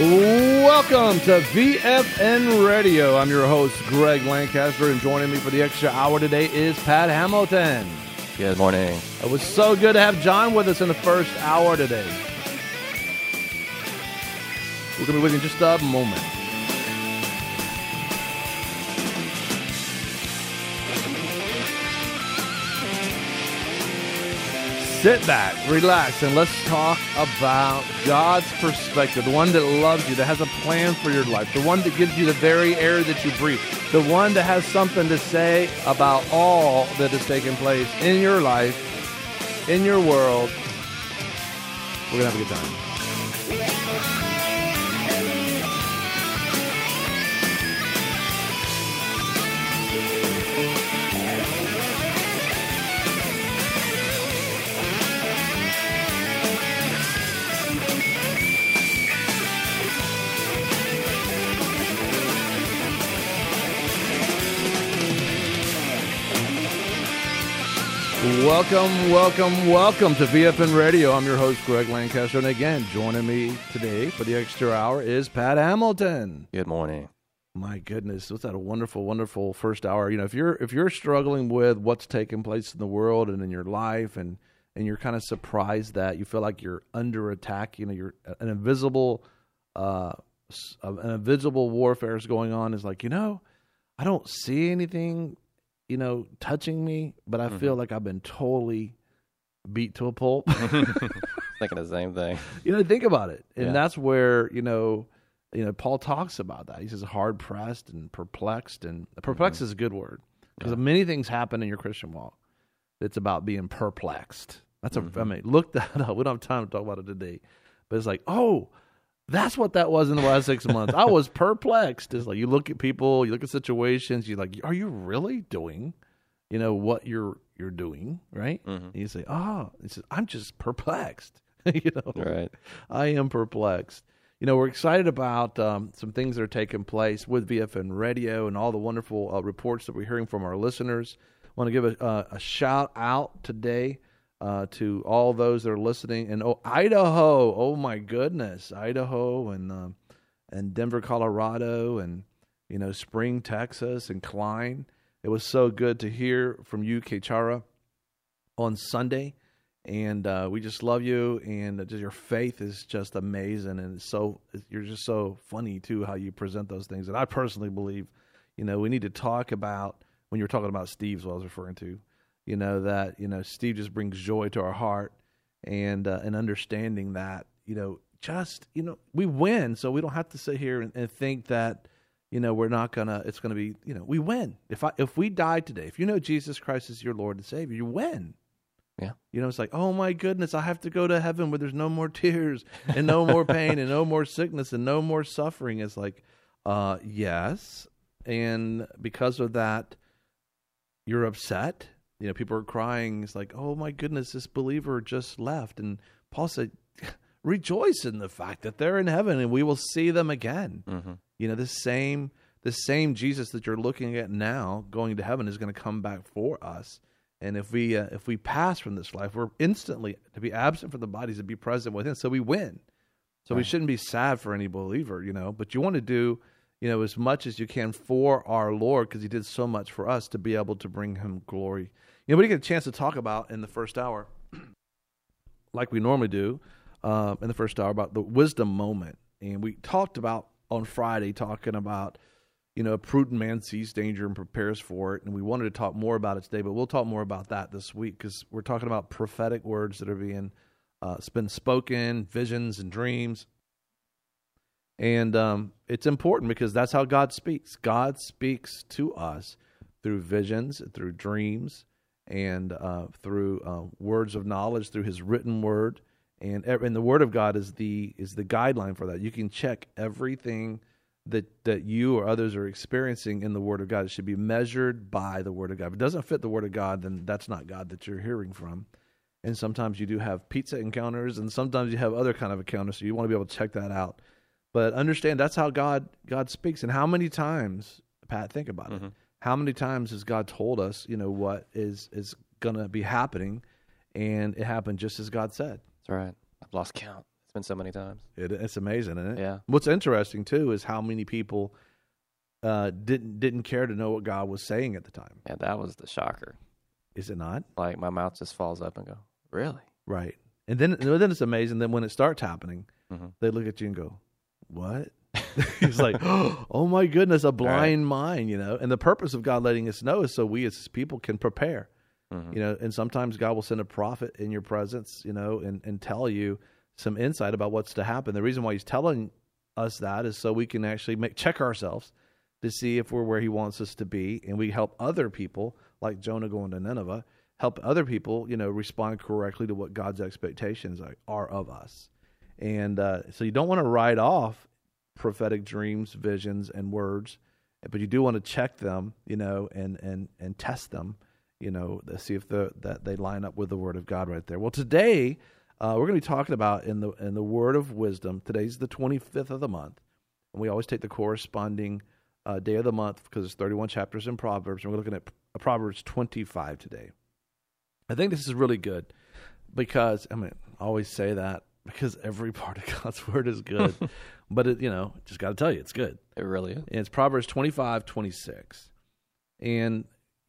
Welcome to VFN Radio. I'm your host, Greg Lancaster, and joining me for the extra hour today is Pat Hamilton. Good morning. It was so good to have John with us in the first hour today. We're going to be with you in just a moment. Sit back, relax, and let's talk about God's perspective, the one that loves you, that has a plan for your life, the one that gives you the very air that you breathe, the one that has something to say about all that has taken place in your life, in your world. We're going to have a good time. Welcome to VFN Radio. I'm your host, Greg Lancaster, and again, joining me today for the extra hour is Pat Hamilton. Good morning. My goodness, was that a wonderful, wonderful first hour? You know, if you're struggling with what's taking place in the world and in your life, and you're kind of surprised that you feel like you're under attack, you know, you're an invisible warfare is going on. Is like, you know, I don't see anything, you know, touching me, but I feel like I've been totally beat to a pulp. Thinking the same thing. You know, think about it. And Yeah. that's where, you know, Paul talks about that. He says hard pressed and perplexed. And perplexed is a good word because many things happen in your Christian walk. It's about being perplexed. That's I mean, look that up. We don't have time to talk about it today. But it's like, oh, that's what that was in the last 6 months. I was perplexed. It's like you look at people, you look at situations, you're like, are you really doing, you know, what you're doing, right? And you say, he says, I'm just perplexed. You know, Right. I am perplexed. You know, we're excited about some things that are taking place with VFN Radio and all the wonderful reports that we're hearing from our listeners. I want to give a shout out today to all those that are listening in Idaho. Oh my goodness, Idaho and Denver, Colorado, and you know, Spring, Texas, and Klein. It was so good to hear from you, Kechara, on Sunday, and we just love you, and just your faith is just amazing, and you're just so funny too how you present those things. And I personally believe, you know, we need to talk about when you're talking about Steve's, what I was referring to. You know, that, you know, Steve just brings joy to our heart, and understanding that, you know, just, you know, we win, so we don't have to sit here and think that, you know, it's going to be, you know, we win. If we die today, if you know Jesus Christ is your Lord and Savior, you win. Yeah. You know, it's like, oh my goodness, I have to go to heaven where there's no more tears and no more pain and no more sickness and no more suffering. It's like, yes. And because of that, you're upset. You know, people are crying. It's like, oh my goodness, this believer just left. And Paul said, rejoice in the fact that they're in heaven and we will see them again. You know, the same Jesus that you're looking at now going to heaven is going to come back for us. And if we pass from this life, we're instantly to be absent from the bodies and be present with him. So we win. So we shouldn't be sad for any believer, you know, but you want to do, you know, as much as you can for our Lord, because he did so much for us to be able to bring him glory. You know, we didn't get a chance to talk about in the first hour, like we normally do in the first hour, about the wisdom moment. And we talked about on Friday, talking about, you know, a prudent man sees danger and prepares for it. And we wanted to talk more about it today, but we'll talk more about that this week because we're talking about prophetic words that are being been spoken, visions and dreams. And it's important because that's how God speaks. God speaks to us through visions, through dreams, and through words of knowledge, through his written word. And the word of God is the guideline for that. You can check everything that you or others are experiencing in the word of God. It should be measured by the word of God. If it doesn't fit the word of God, then that's not God that you're hearing from. And sometimes you do have pizza encounters, and sometimes you have other kind of encounters, so you want to be able to check that out. But understand that's how God speaks. And how many times, Pat, think about it. How many times has God told us, you know, what is going to be happening, and it happened just as God said? That's right. I've lost count. It's been so many times. It's amazing, isn't it? Yeah. What's interesting too is how many people didn't care to know what God was saying at the time. Yeah, that was the shocker. Is it not? Like, my mouth just falls up and go, really? Right. And then it's amazing that when it starts happening, they look at you and go, "What?" It's like, "Oh my goodness, a blind mind," And the purpose of God letting us know is so we as His people can prepare. And sometimes God will send a prophet in your presence, and tell you some insight about what's to happen. The reason why He's telling us that is so we can actually check ourselves to see if we're where He wants us to be, and we help other people, like Jonah going to Nineveh, help other people, respond correctly to what God's expectations are of us. And so you don't want to write off prophetic dreams, visions, and words, but you do want to check them, and test them, to see if that they line up with the Word of God right there. Well, today we're going to be talking about in the Word of Wisdom. Today's the 25th of the month, and we always take the corresponding day of the month because there's 31 chapters in Proverbs, and we're looking at Proverbs 25 today. I think this is really good because, I always say that because every part of God's Word is good, but just got to tell you, it's good. It really is. And it's Proverbs 25:26. And,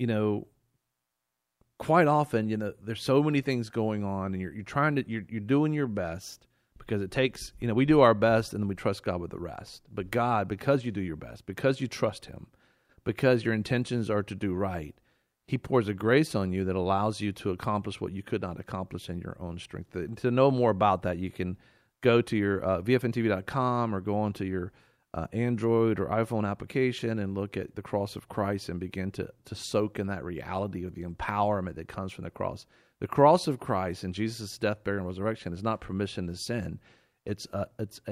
quite often, there's so many things going on, and you're doing your best because it takes, we do our best and then we trust God with the rest. But God, because you do your best, because you trust Him, because your intentions are to do right, He pours a grace on you that allows you to accomplish what you could not accomplish in your own strength. To know more about that, you can go to your VFNTV.com or go onto your Android or iPhone application and look at the cross of Christ and begin to soak in that reality of the empowerment that comes from the cross. The cross of Christ and Jesus' death, burial, and resurrection is not permission to sin. It's a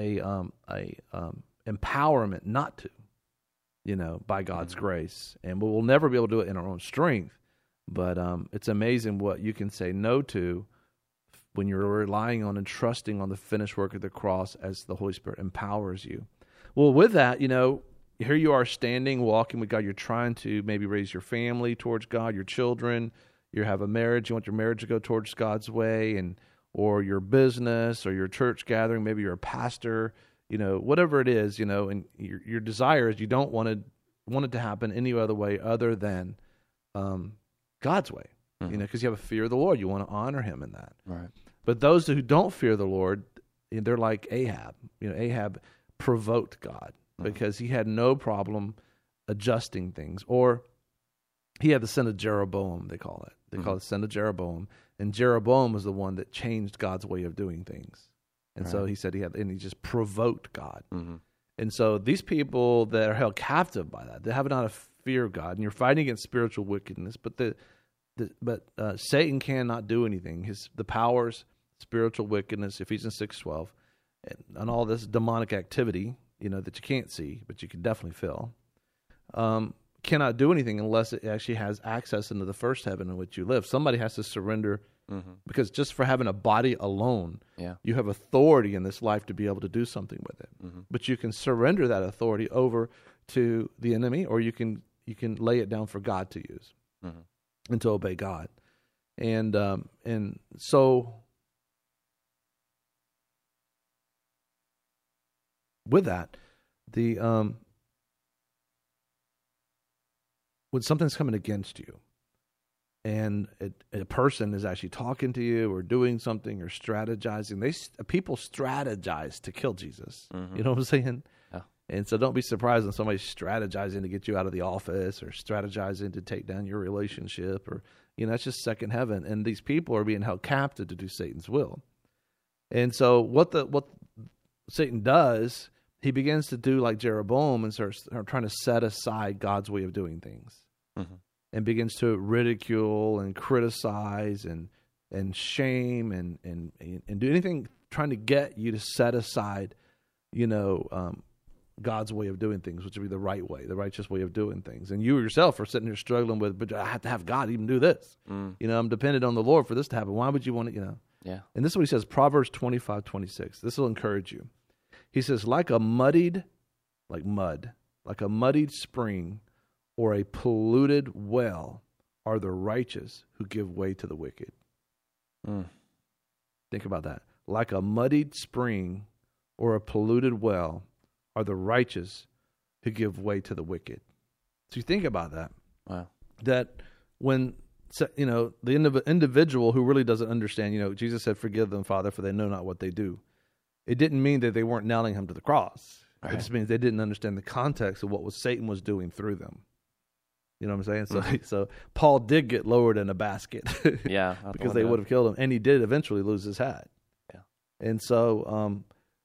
empowerment not to. By God's grace. And we'll never be able to do it in our own strength. But it's amazing what you can say no to when you're relying on and trusting on the finished work of the cross as the Holy Spirit empowers you. Well, with that, here you are standing, walking with God. You're trying to maybe raise your family towards God, your children. You have a marriage. You want your marriage to go towards God's way, or your business or your church gathering. Maybe you're a pastor. Whatever it is, and your desire is you don't want it to happen any other way other than God's way, because you have a fear of the Lord. You want to honor Him in that. Right. But those who don't fear the Lord, they're like Ahab. Ahab provoked God because he had no problem adjusting things. Or he had the sin of Jeroboam, they call it. They call it the sin of Jeroboam. And Jeroboam was the one that changed God's way of doing things. And so he said he just provoked God. And so these people that are held captive by that, they have not a fear of God, and you're fighting against spiritual wickedness, but Satan cannot do anything. The powers, spiritual wickedness, Ephesians 6:12, and all this demonic activity, that you can't see, but you can definitely feel, cannot do anything unless it actually has access into the first heaven in which you live. Somebody has to surrender. Because just for having a body alone, you have authority in this life to be able to do something with it. But you can surrender that authority over to the enemy, or you can lay it down for God to use and to obey God. And so with that, when something's coming against you, and a person is actually talking to you or doing something or strategizing. People strategize to kill Jesus. You know what I'm saying? Yeah. And so don't be surprised when somebody's strategizing to get you out of the office or strategizing to take down your relationship, or that's just second heaven. And these people are being held captive to do Satan's will. And so what Satan does, he begins to do like Jeroboam and starts trying to set aside God's way of doing things. And begins to ridicule and criticize and shame and do anything trying to get you to set aside, God's way of doing things, which would be the right way, the righteous way of doing things. And you yourself are sitting here struggling with, but I have to have God even do this. I'm dependent on the Lord for this to happen. Why would you want it, Yeah. And this is what he says, Proverbs 25:26. This will encourage you. He says, like a muddied spring or a polluted well are the righteous who give way to the wicked. Think about that. like a muddied spring or a polluted well are the righteous who give way to the wicked. So you think about that. Wow. That when, the individual who really doesn't understand, Jesus said, forgive them, Father, for they know not what they do. It didn't mean that they weren't nailing him to the cross. Right. It just means they didn't understand the context of what Satan was doing through them. You know what I'm saying? So Paul did get lowered in a basket. Yeah. because they would have killed him. And he did eventually lose his hat. Yeah. And so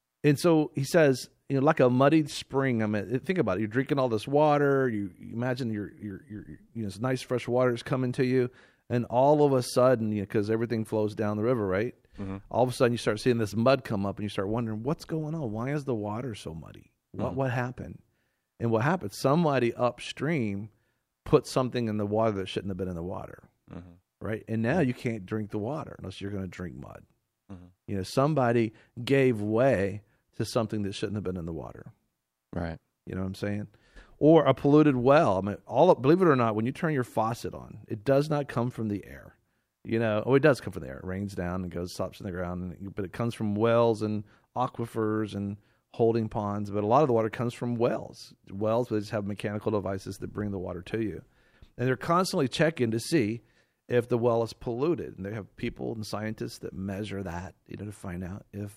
he says, like a muddied spring. I mean, think about it. You're drinking all this water. You imagine you're this nice fresh water is coming to you. And all of a sudden, because everything flows down the river, right? Mm-hmm. All of a sudden you start seeing this mud come up and you start wondering, what's going on? Why is the water so muddy? What happened? And what happened? Somebody upstream put something in the water that shouldn't have been in the water, right? And now you can't drink the water unless you're going to drink mud. Mm-hmm. Somebody gave way to something that shouldn't have been in the water. Right. You know what I'm saying? Or a polluted well. I mean, believe it or not, when you turn your faucet on, it does not come from the air. It does come from the air. It rains down and stops in the ground, but it comes from wells and aquifers and holding ponds. But a lot of the water comes from wells. Wells, they just have mechanical devices that bring the water to you. And they're constantly checking to see if the well is polluted. And they have people and scientists that measure that, to find out if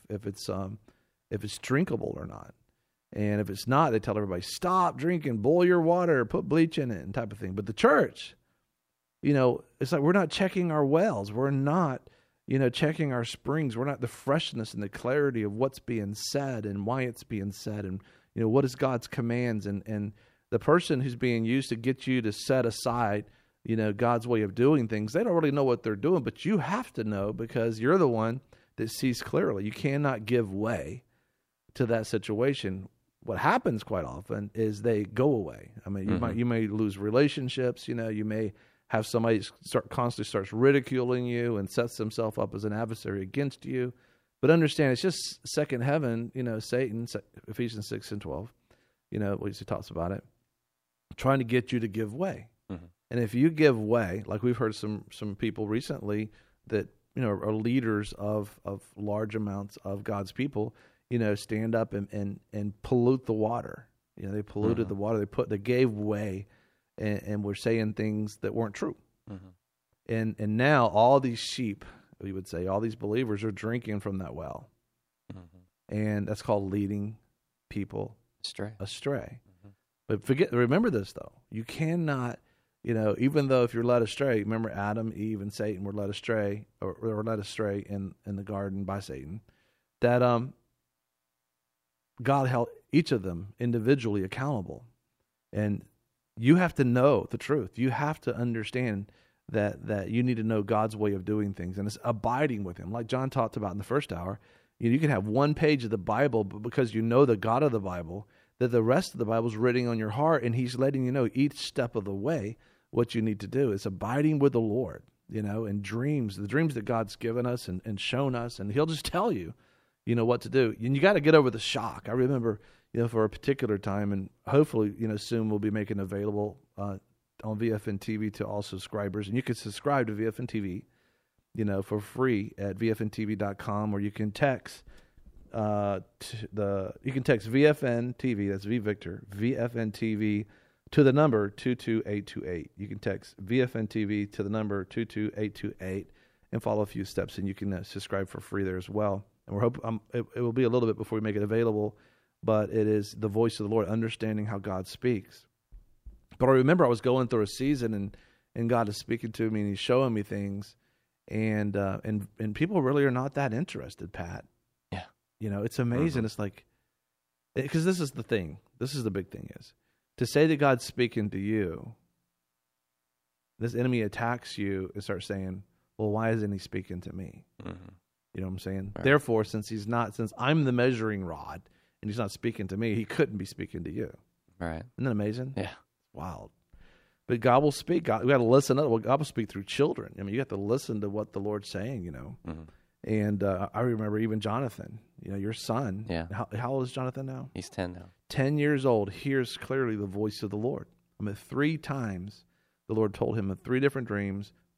it's drinkable or not. And if it's not, they tell everybody, stop drinking, boil your water, put bleach in it, and type of thing. But the church, it's like we're not checking our wells. We're not, checking our springs. We're not the freshness and the clarity of what's being said and why it's being said and, what is God's commands. And the person who's being used to get you to set aside, God's way of doing things, they don't really know what they're doing, but you have to know because you're the one that sees clearly. You cannot give way to that situation. What happens quite often is they go away. I mean, you may lose relationships. You may have somebody constantly starts ridiculing you and sets himself up as an adversary against you. But understand, it's just second heaven. Satan, Ephesians 6:12. What he talks about it, trying to get you to give way. Mm-hmm. And if you give way, like we've heard some people recently that are leaders of large amounts of God's people. Stand up and pollute the water. They polluted the water. They gave way, and were saying things that weren't true. Mm-hmm. And now all these sheep, we would say, all these believers are drinking from that well, and that's called leading people astray. Mm-hmm. But remember this though: you cannot, even though if you're led astray, remember Adam, Eve, and Satan were led astray, or were led astray in the garden by Satan. That God held each of them individually accountable. And you have to know the truth. You have to understand that you need to know God's way of doing things. And it's abiding with him. Like John talked about in the first hour, you can have one page of the Bible, but because you know the God of the Bible, that the rest of the Bible is written on your heart, and he's letting you know each step of the way what you need to do. It's abiding with the Lord, and dreams, the dreams that God's given us and shown us, and he'll just tell you, what to do. And you got to get over the shock. I remember, for a particular time, and hopefully, soon we'll be making available on VFN TV to all subscribers. And you can subscribe to VFN TV, for free at VFNTV.com, or you can text VFN TV, that's V Victor, VFN TV to the number 22828. You can text VFN TV to the number 22828 and follow a few steps, and you can subscribe for free there as well. And we're hoping it will be a little bit before we make it available, but it is the voice of the Lord, understanding how God speaks. But I remember I was going through a season, and God is speaking to me, and he's showing me things, and people really are not that interested, Pat. Yeah. It's amazing. Mm-hmm. It's like, because this is the thing. This is the big thing is, to say that God's speaking to you, this enemy attacks you and starts saying, well, why isn't he speaking to me? Mm-hmm. You know what I'm saying? Right. Therefore, since I'm the measuring rod and he's not speaking to me, he couldn't be speaking to you. Right. Isn't that amazing? Yeah. Wild. But God will speak. We got to listen. God will speak through children. I mean, you have to listen to what the Lord's saying, Mm-hmm. And I remember even Jonathan, your son. Yeah. How old is Jonathan now? He's 10 now. 10 years old, hears clearly the voice of the Lord. 3 times the Lord told him in 3 different dreams,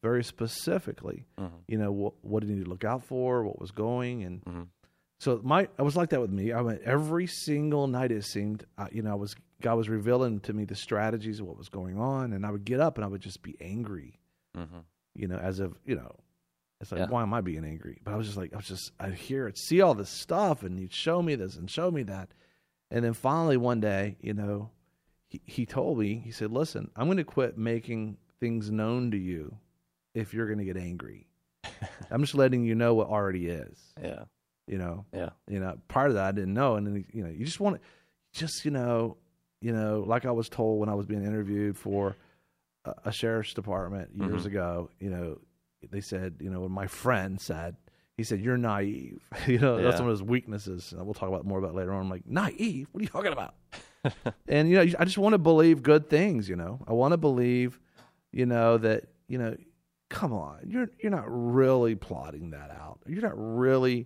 very specifically, you know, what did he need to look out for, what was going, and so I was like that with me. I went every single night. It seemed, you know, God was revealing to me the strategies of what was going on, and I would get up and I would just be angry, you know, as if, you know, it's like, why am I being angry? But I was just like, I'd hear it, see all this stuff, and he'd show me this and show me that, and then finally one day, you know, he told me, he said, listen, I'm going to quit making things known to you if you're going to get angry. I'm just letting you know what already is. Yeah. You know, Yeah. You know, part of that I didn't know, and then you know, you just want to, just you know, like I was told when I was being interviewed for a sheriff's department years ago. You know, they said, you know, when my friend said, he said, "You're naive." You know, that's one of his weaknesses. And we'll talk about more about it later on. I'm like, naive? What are you talking about? And you know, I just want to believe good things. You know, I want to believe, you know, that you know, come on, you're not really plotting that out. You're not really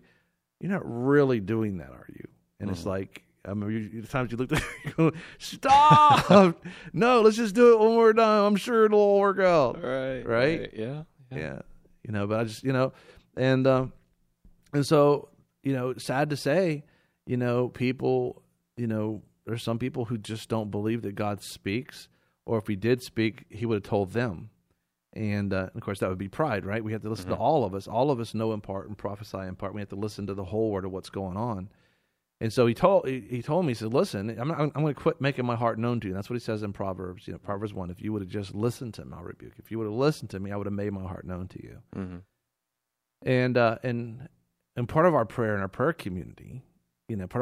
doing that, are you? And it's like, I mean, the times you looked at it, you go, stop! No, let's just do it one more time. I'm sure it'll all work out. Right? Yeah. You know, but I just, you know, and so, you know, sad to say, you know, people, you know, there's some people who just don't believe that God speaks, or if he did speak, he would have told them. And of course, that would be pride, right? We have to listen to all of us. All of us know in part and prophesy in part. We have to listen to the whole word of what's going on. And so he told me, he said, listen, I'm going to quit making my heart known to you. And that's what he says in Proverbs, you know, Proverbs 1. If you would have just listened to me, I'll rebuke. If you would have listened to me, I would have made my heart known to you. And part of our prayer in our prayer community, you know,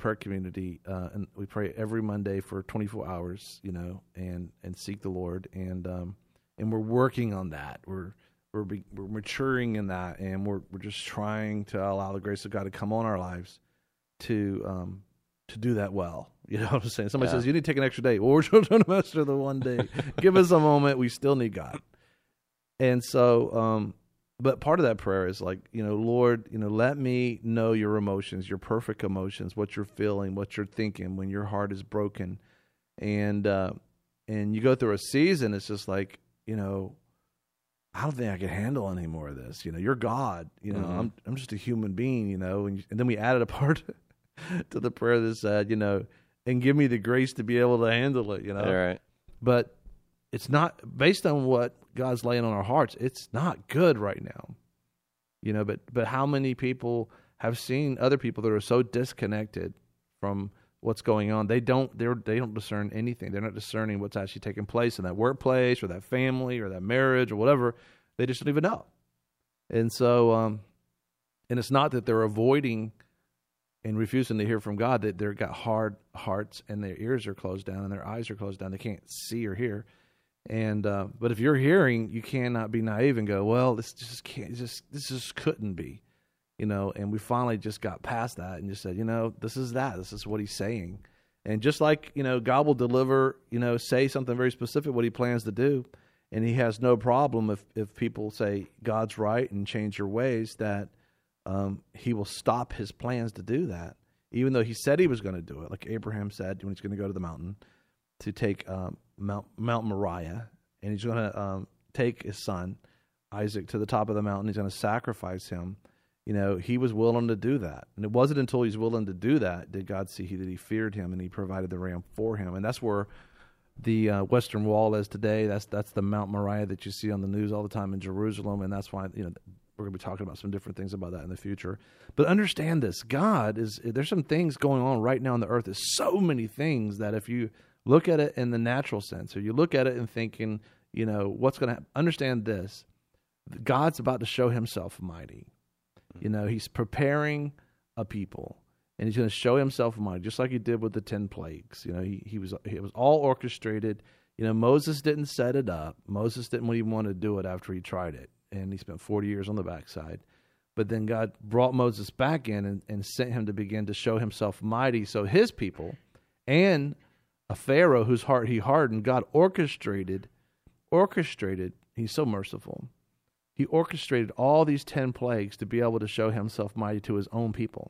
and we pray every Monday for 24 hours, you know, and seek the Lord. And we're working on that. We're maturing in that, and we're just trying to allow the grace of God to come on our lives to do that well. You know what I'm saying? Somebody says, you need to take an extra day. Well, we're trying to master the one day. Give us a moment. We still need God. And so, but part of that prayer is like, you know, Lord, you know, let me know your emotions, your perfect emotions, what you're feeling, what you're thinking when your heart is broken. And you go through a season, it's just like, you know, I don't think I can handle any more of this. You know, you're God. You know, I'm just a human being. You know, and then we added a part to the prayer that said, you know, and give me the grace to be able to handle it. You know, right. But it's not based on what God's laying on our hearts. It's not good right now. You know, but how many people have seen other people that are so disconnected from what's going on? They don't discern anything. They're not discerning what's actually taking place in that workplace or that family or that marriage or whatever. They just don't even know. And so, and it's not that they're avoiding and refusing to hear from God, that they've got hard hearts and their ears are closed down and their eyes are closed down. They can't see or hear. And but if you're hearing, you cannot be naive and go, well, this just couldn't be. You know, and we finally just got past that and just said, you know, this is what he's saying. And just like, you know, God will deliver, you know, say something very specific, what he plans to do. And he has no problem if people say God's right and change your ways, that he will stop his plans to do that. Even though he said he was going to do it, like Abraham said when he's going to go to the mountain to take Mount Moriah, and he's going to take his son, Isaac, to the top of the mountain. He's going to sacrifice him. You know, he was willing to do that. And it wasn't until he's willing to do that did God see that he feared him and he provided the ram for him. And that's where the Western Wall is today. That's the Mount Moriah that you see on the news all the time in Jerusalem. And that's why, you know, we're going to be talking about some different things about that in the future. But understand this, there's some things going on right now on the earth. There's so many things that if you look at it in the natural sense, or you look at it and thinking, you know, what's going to happen, understand this, God's about to show himself mighty. You know, he's preparing a people, and he's going to show himself mighty, just like he did with the 10 plagues. You know, it was all orchestrated. You know, Moses didn't set it up. Moses didn't even want to do it after he tried it, and he spent 40 years on the backside. But then God brought Moses back in and sent him to begin to show himself mighty. So his people and a Pharaoh whose heart he hardened, God orchestrated. He's so merciful. He orchestrated all these 10 plagues to be able to show himself mighty to his own people.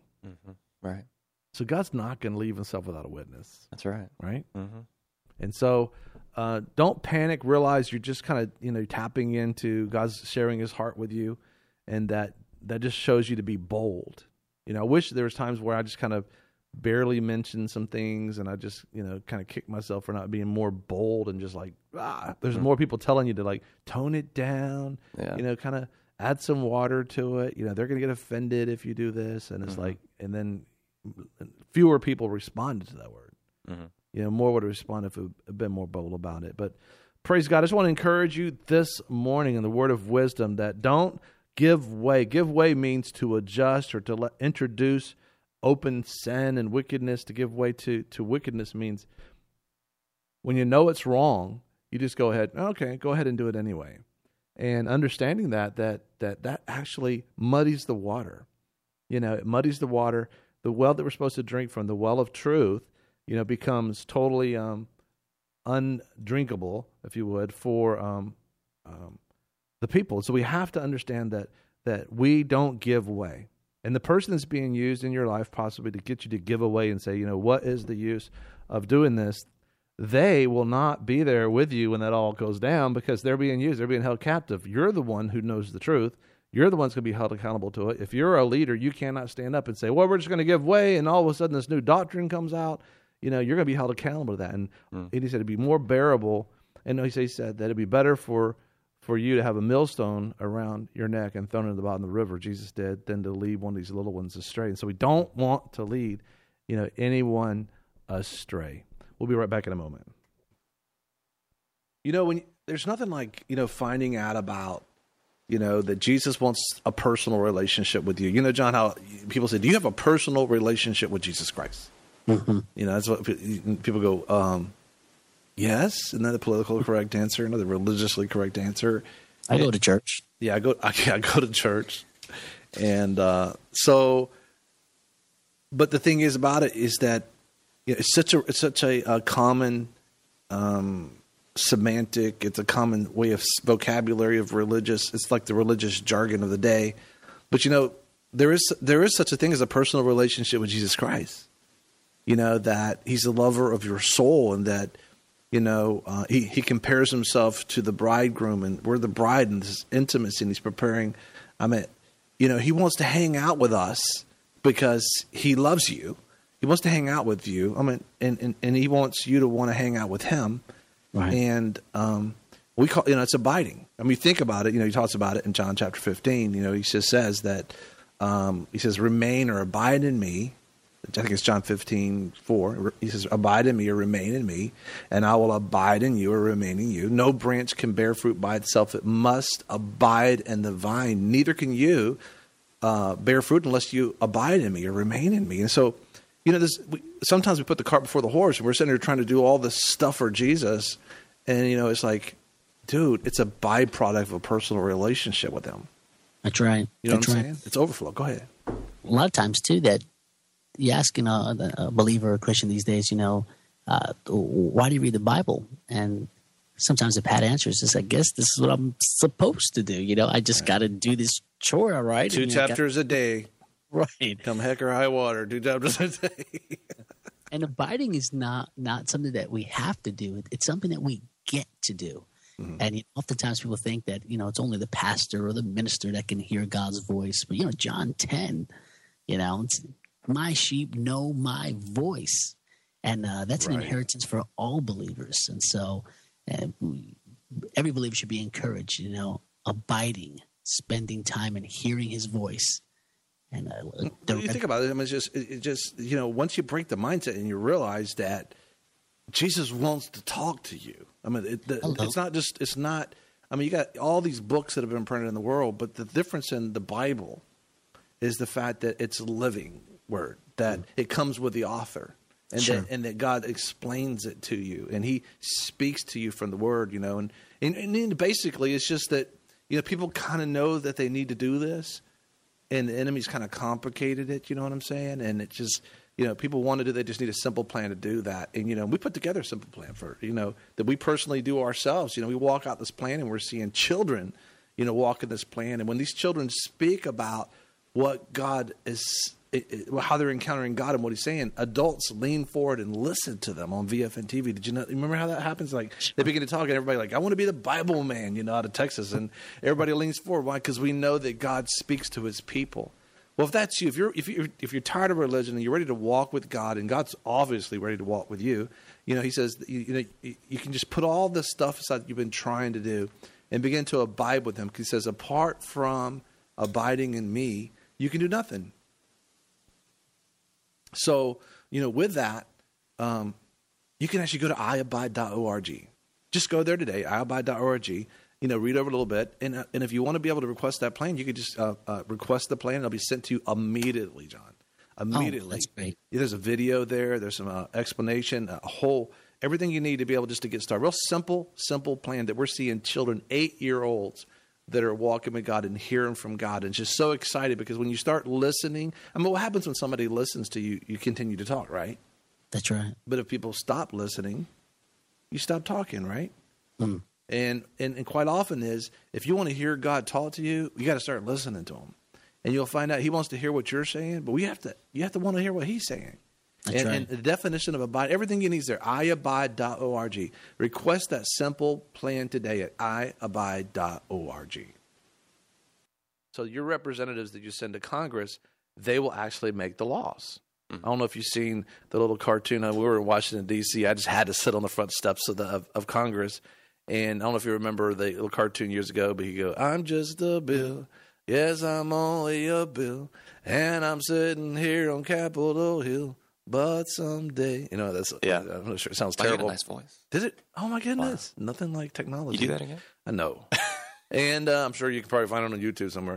Right. So God's not going to leave himself without a witness. That's right. Right? And so don't panic. Realize you're just kind of, tapping into God's sharing his heart with you, and that just shows you to be bold. I wish there was times where I just kind of barely mentioned some things, and I just, kind of kicked myself for not being more bold and just like, there's more people telling you to like tone it down, kind of add some water to it. They're going to get offended if you do this. And it's like, and then fewer people responded to that word. More would have responded if it had been more bold about it. But praise God. I just want to encourage you this morning in the word of wisdom that don't give way. Give way means to adjust or to introduce open sin and wickedness. To give way to wickedness means when you know it's wrong, you just go ahead and do it anyway. And understanding that actually muddies the water. It muddies the water. The well that we're supposed to drink from, the well of truth, becomes totally undrinkable, if you would, for the people. So we have to understand that we don't give way. And the person that's being used in your life possibly to get you to give away and say, what is the use of doing this? They will not be there with you when that all goes down because they're being used. They're being held captive. You're the one who knows the truth. You're the one that's going to be held accountable to it. If you're a leader, you cannot stand up and say, well, we're just going to give way, and all of a sudden this new doctrine comes out. You're going to be held accountable to that. And he said it'd be more bearable. And he said that it'd be better for you to have a millstone around your neck and thrown into the bottom of the river, Jesus did, than to lead one of these little ones astray. And so we don't want to lead, anyone astray. We'll be right back in a moment. There's nothing like, finding out about, that Jesus wants a personal relationship with you. John, how people say, do you have a personal relationship with Jesus Christ? Mm-hmm. That's what people go, yes. Isn't that the political correct answer? The religiously correct answer? I go to church. Yeah, I go to church. And but the thing is about it is that it's such a common semantic. It's a common way of vocabulary of religious. It's like the religious jargon of the day. But there is such a thing as a personal relationship with Jesus Christ. That he's the lover of your soul, and that he compares himself to the bridegroom, and we're the bride in this intimacy, and he's preparing. He wants to hang out with us because he loves you. He wants to hang out with you. And he wants you to want to hang out with him. Right. And we call it's abiding. Think about it. He talks about it in John chapter 15. He just says that he says, "Remain or abide in me." I think it's John 15:4. He says, "Abide in me or remain in me, and I will abide in you or remain in you. No branch can bear fruit by itself; it must abide in the vine. Neither can you bear fruit unless you abide in me or remain in me." And so, sometimes we put the cart before the horse, and we're sitting here trying to do all this stuff for Jesus, and it's like, dude, it's a byproduct of a personal relationship with him. That's right. You know what I'm saying? It's overflow. Go ahead. A lot of times too that you ask a believer or a Christian these days, why do you read the Bible? And sometimes the pat answer is just, I guess this is what I'm supposed to do. I just got to do this chore, all right? 2 chapters a day. Right. Come heck or high water, 2 chapters a day. And abiding is not something that we have to do. It's something that we get to do. Mm-hmm. And oftentimes people think that, it's only the pastor or the minister that can hear God's voice. But, John 10, it's, my sheep know my voice. And that's an inheritance for all believers. And so every believer should be encouraged, abiding, spending time and hearing his voice. And you think about it, it's just once you break the mindset and you realize that Jesus wants to talk to you. It's not, you got all these books that have been printed in the world, but the difference in the Bible is the fact that it's living word, that it comes with the author, and that God explains it to you, and he speaks to you from the word, and basically it's just that, people kind of know that they need to do this, and the enemy's kind of complicated it, you know what I'm saying? And it just, people want to do, they just need a simple plan to do that. And, we put together a simple plan for, that we personally do ourselves. We walk out this plan and we're seeing children, walk in this plan. And when these children speak about what God is how they're encountering God and what He's saying, adults lean forward and listen to them on VFN TV. Did you know? Remember how that happens? Like they begin to talk, and everybody like, I want to be the Bible man, out of Texas, and everybody leans forward. Why? Because we know that God speaks to His people. Well, if that's you, if you're tired of religion and you're ready to walk with God, and God's obviously ready to walk with you, He says you can just put all this stuff aside that you've been trying to do and begin to abide with Him. Because He says, apart from abiding in Me, you can do nothing. So, with that, you can actually go to iabide.org. Just go there today, iabide.org. Read over a little bit. And if you want to be able to request that plan, you could just request the plan. It'll be sent to you immediately, John. Immediately. Oh, that's great. There's a video there. There's some explanation, everything you need to be able just to get started. Real simple plan that we're seeing children, 8-year-olds, that are walking with God and hearing from God, and just so excited because when you start listening, what happens when somebody listens to you? You continue to talk, right? That's right. But if people stop listening, you stop talking, right? Mm. And quite often is, if you want to hear God talk to you, you got to start listening to Him, and you'll find out He wants to hear what you're saying, but you have to want to hear what He's saying. That's right. And the definition of abide, everything you need is there. iabide.org. Request that simple plan today at iabide.org. So your representatives that you send to Congress, they will actually make the laws. Mm-hmm. I don't know if you've seen the little cartoon. We were in Washington, D.C. I just had to sit on the front steps of Congress. And I don't know if you remember the little cartoon years ago, but you go, I'm just a bill. Yes, I'm only a bill. And I'm sitting here on Capitol Hill. But someday, that's, I'm not sure, it sounds terrible. You had a nice voice. Did it? Oh my goodness. Wow. Nothing like technology. You do that again? I know. And I'm sure you can probably find it on YouTube somewhere.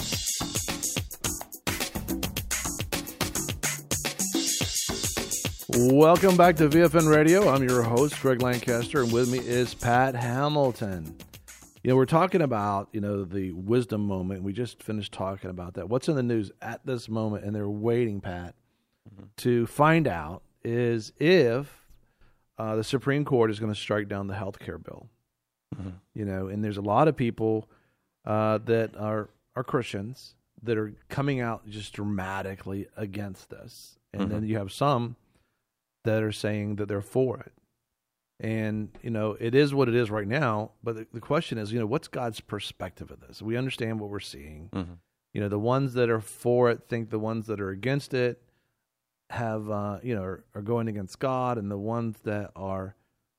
Welcome back to VFN Radio. I'm your host, Greg Lancaster, and with me is Pat Hamilton. We're talking about, the wisdom moment. We just finished talking about that. What's in the news at this moment, and they're waiting, Pat, to find out is if the Supreme Court is going to strike down the health care bill. Mm-hmm. And there's a lot of people that are Christians that are coming out just dramatically against this. And then you have some that are saying that they're for it. And, it is what it is right now. But the question is, what's God's perspective of this? We understand what we're seeing. Mm-hmm. The ones that are for it think the ones that are against it have are going against God, and the ones that are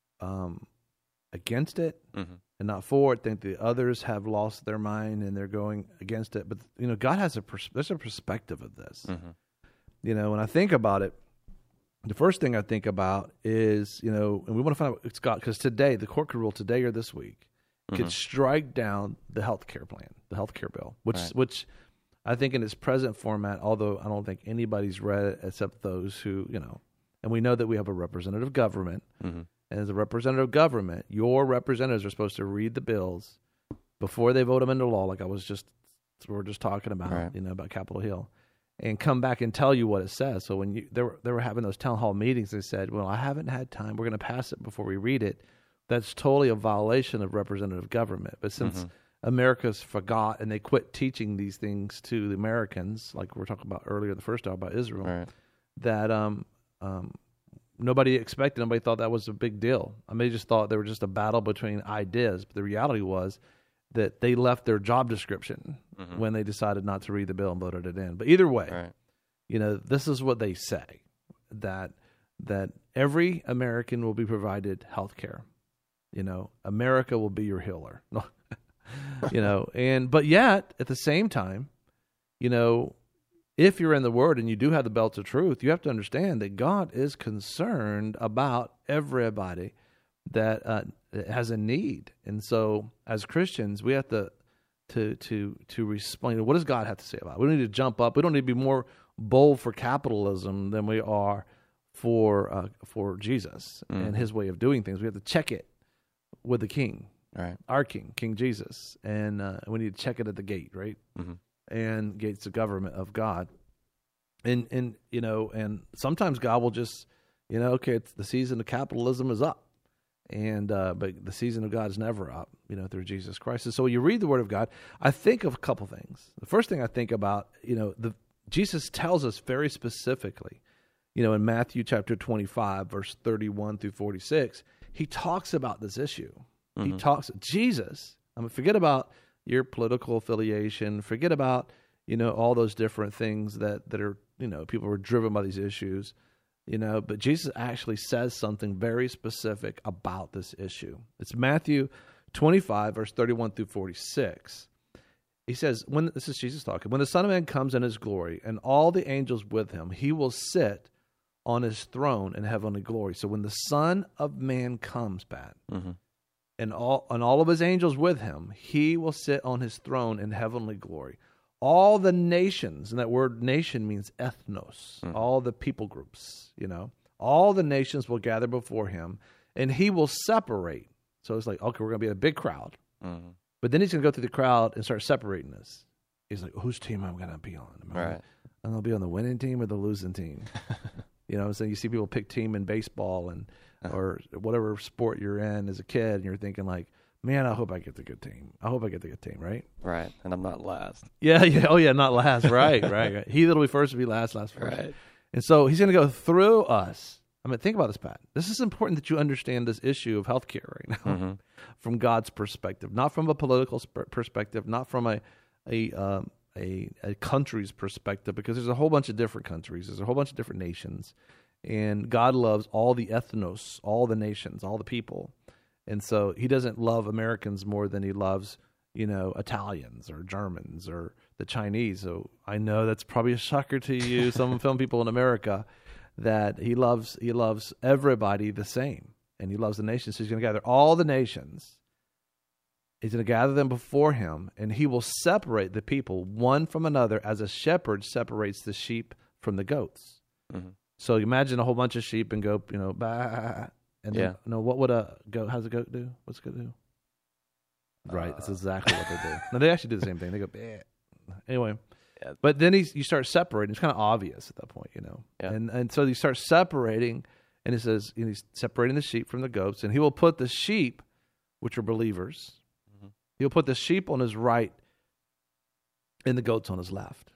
against it and not for it think the others have lost their mind and they're going against it. But God has there's a perspective of this. When I think about it, the first thing I think about is and we want to find out it's God, because today the court could rule today or this week could strike down the health care plan, the health care bill, which I think in its present format, although I don't think anybody's read it except those who, and we know that we have a representative government. And as a representative government, your representatives are supposed to read the bills before they vote them into law, like we're just talking about, right. About Capitol Hill, and come back and tell you what it says. So when they were having those town hall meetings, they said, well, I haven't had time. We're going to pass it before we read it. That's totally a violation of representative government. But since America's forgot and they quit teaching these things to the Americans, like we were talking about earlier, the first hour about Israel, right. that nobody expected, nobody thought that was a big deal. They just thought they were just a battle between ideas. But the reality was that they left their job description when they decided not to read the bill and voted it in. But either way, right. This is what they say, that every American will be provided health care. America will be your healer. But yet at the same time, if you're in the Word and you do have the belt of truth, you have to understand that God is concerned about everybody that has a need. And so as Christians, we have to respond. What does God have to say about it? We don't need to jump up. We don't need to be more bold for capitalism than we are for Jesus and His way of doing things. We have to check it with the King, right? Our King, King Jesus, and we need to check it at the gate, right? And gates of government of God, and sometimes God will just okay, it's the season of capitalism is up, and but the season of God is never up, through Jesus Christ. And so when you read the Word of God, I think of a couple things. The first thing I think about, Jesus tells us very specifically, in Matthew chapter 25, verse 31 through 46, he talks about this issue. He talks, Jesus, forget about your political affiliation, forget about, all those different things that are, people are driven by these issues, but Jesus actually says something very specific about this issue. It's Matthew 25, verse 31 through 46. He says, this is Jesus talking, when the Son of Man comes in his glory and all the angels with him, he will sit on his throne in heavenly glory. So when the Son of Man comes, Pat, and all of his angels with him, he will sit on his throne in heavenly glory. All the nations, and that word nation means ethnos, all the people groups, all the nations will gather before him, and he will separate. So it's like, okay, we're going to be in a big crowd. But then he's going to go through the crowd and start separating us. He's like, whose team am I going to be on? I'm going to be on the winning team or the losing team. So you see people pick team in baseball or whatever sport you're in as a kid, and you're thinking like, man, I hope I get the good team. I hope I get the good team, right? Right, and I'm not last. Yeah. Oh, yeah, not last. Right. He that'll be first will be last first. Right. And so he's going to go through us. Think about this, Pat. This is important that you understand this issue of healthcare right now from God's perspective, not from a political perspective, not from a country's perspective, because there's a whole bunch of different countries. There's a whole bunch of different nations. And God loves all the ethnos, all the nations, all the people. And so he doesn't love Americans more than he loves, Italians or Germans or the Chinese. So I know that's probably a shocker to you, some film people in America, that he loves everybody the same. And he loves the nations. So he's going to gather all the nations. He's going to gather them before him, and he will separate the people one from another as a shepherd separates the sheep from the goats. So imagine a whole bunch of sheep and go, bah. And then, what would a goat, how's a goat do? What's a goat do? Right, that's exactly what they do. No, they actually do the same thing. They go, bah. Anyway, but then you start separating. It's kind of obvious at that point, Yeah. And so you start separating, and it says he's separating the sheep from the goats, and he will put the sheep, which are believers, he'll put the sheep on his right and the goats on his left.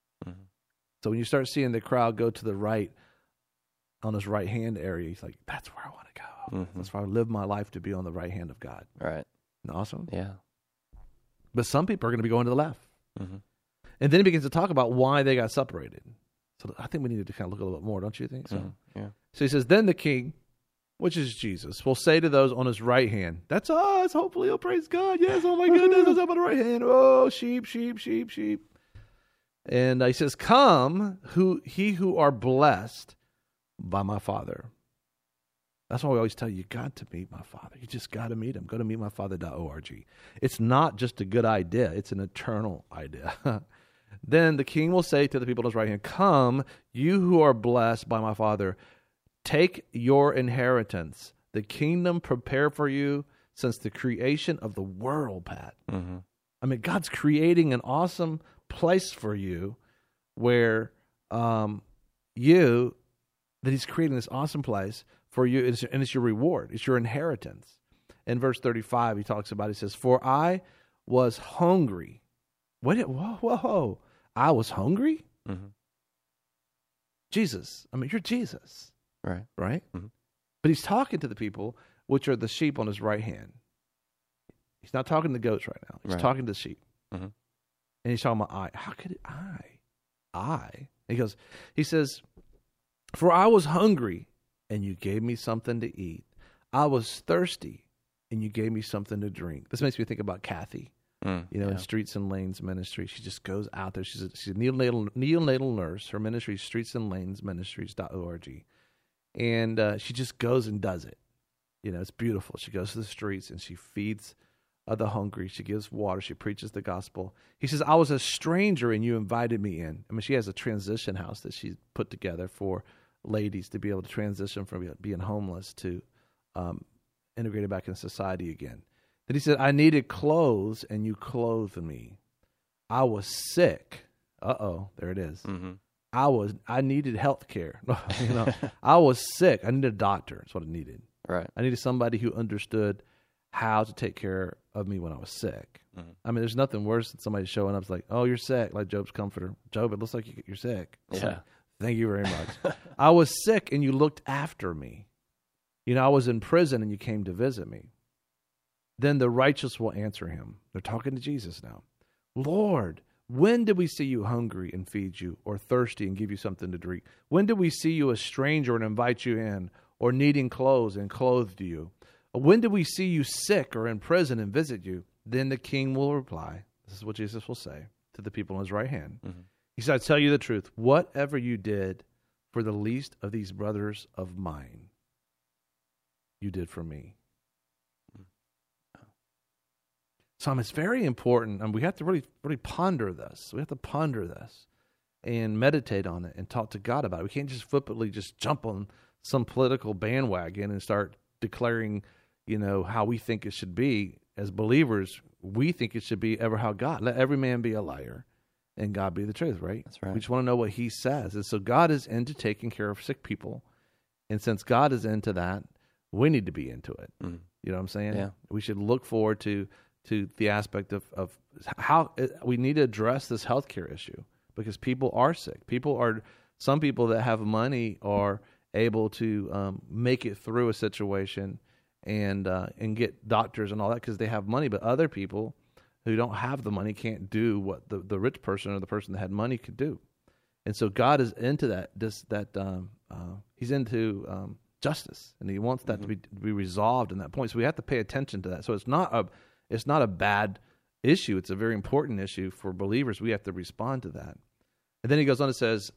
So when you start seeing the crowd go to the right, on his right hand area, he's like, that's where I want to go. That's where I live my life, to be on the right hand of God. Right. Isn't awesome? Yeah. But some people are going to be going to the left. And then he begins to talk about why they got separated. So I think we need to kind of look a little bit more, don't you think? So, yeah. So he says, then the king, which is Jesus, will say to those on his right hand, that's us. Hopefully he'll praise God. Yes, oh my goodness, it's up on the right hand. Oh, sheep, sheep, sheep, sheep. And he says, come, he who are blessed by my Father. That's why we always tell you, you got to meet my Father. You just got to meet him. Go to meetmyfather.org. It's not just a good idea. It's an eternal idea. Then the king will say to the people on his right hand, come, you who are blessed by my Father, take your inheritance, the kingdom prepared for you since the creation of the world, Pat. God's creating an awesome place for you where he's creating this awesome place for you, and it's your reward. It's your inheritance. In verse 35, he talks about, he says, for I was hungry. Whoa. I was hungry? Jesus. You're Jesus. Right. Right? But he's talking to the people, which are the sheep on his right hand. He's not talking to the goats right now. He's talking to the sheep. And he's talking about I. How could it I? He says, for I was hungry, and you gave me something to eat. I was thirsty, and you gave me something to drink. This makes me think about Kathy, in Streets and Lanes Ministry. She just goes out there. She's a neonatal nurse. Her ministry is Streets and Lanes Ministries.org. And she just goes and does it. It's beautiful. She goes to the streets, and she feeds the hungry. She gives water. She preaches the gospel. He says, I was a stranger, and you invited me in. She has a transition house that she put together for ladies to be able to transition from being homeless to integrated back in society again. Then he said, I needed clothes, and you clothed me. I was sick. There it is. I needed health care. I was sick. I needed a doctor. That's what I needed. Right. I needed somebody who understood how to take care of me when I was sick. Mm-hmm. I mean, there's nothing worse than somebody showing up like, "Oh, you're sick," like Job's comforter. Job, it looks like you're sick. It's Yeah. like, thank you very much. I was sick and you looked after me. I was in prison and you came to visit me. Then the righteous will answer him. They're talking to Jesus now. Lord, when did we see you hungry and feed you, or thirsty and give you something to drink? When did we see you a stranger and invite you in, or needing clothes and clothed you? When did we see you sick or in prison and visit you? Then the king will reply, this is what Jesus will say to the people on his right hand. Mm-hmm. He said, I tell you the truth, whatever you did for the least of these brothers of mine, you did for me. So it's very important, and we have to really ponder this. We have to ponder this and meditate on it and talk to God about it. We can't just flippantly just jump on some political bandwagon and start declaring, how we think it should be. As believers, we think it should be ever how God. Let every man be a liar and God be the truth, right? That's right. We just want to know what he says. And so God is into taking care of sick people. And since God is into that, we need to be into it. Mm. You know what I'm saying? Yeah. We should look forward to the aspect of how we need to address this healthcare issue, because people are sick. Some people that have money are able to make it through a situation and get doctors and all that because they have money. But other people who don't have the money can't do what the rich person or the person that had money could do. And so God is into that. He's into justice, and He wants that to be resolved in that point. So we have to pay attention to that. So it's not a bad issue. It's a very important issue for believers. We have to respond to that. And then he goes on and says,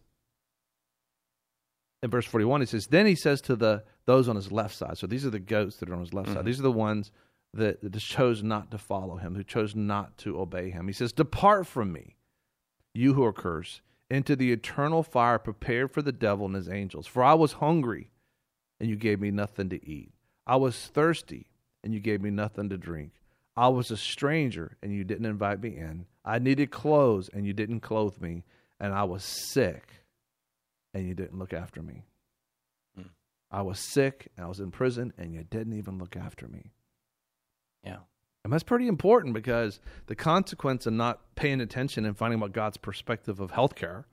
in verse 41, he says, then he says to those on his left side. So these are the goats that are on his left side. These are the ones that just chose not to follow him, who chose not to obey him. He says, depart from me, you who are cursed, into the eternal fire prepared for the devil and his angels. For I was hungry, and you gave me nothing to eat. I was thirsty, and you gave me nothing to drink. I was a stranger, and you didn't invite me in. I needed clothes, and you didn't clothe me. And I was sick, and you didn't look after me. I was sick, and I was in prison, and you didn't even look after me. Yeah. And that's pretty important, because the consequence of not paying attention and finding out God's perspective of healthcare,